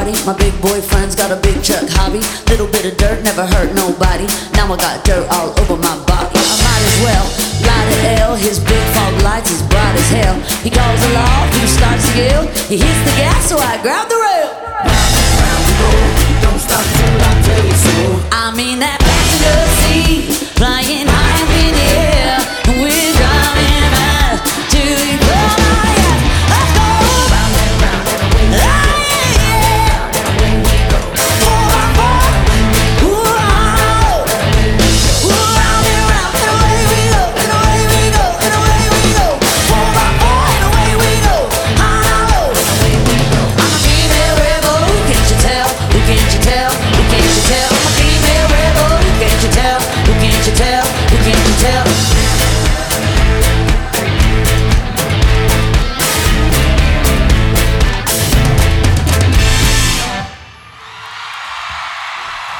party. My big boyfriend's got a big truck hobby. Little bit of dirt never hurt nobody. Now I got dirt all over my body. I might as well light an L. His big fog lights is bright as hell. He calls the law, he starts to yell. He hits the gas, so I grab the rail.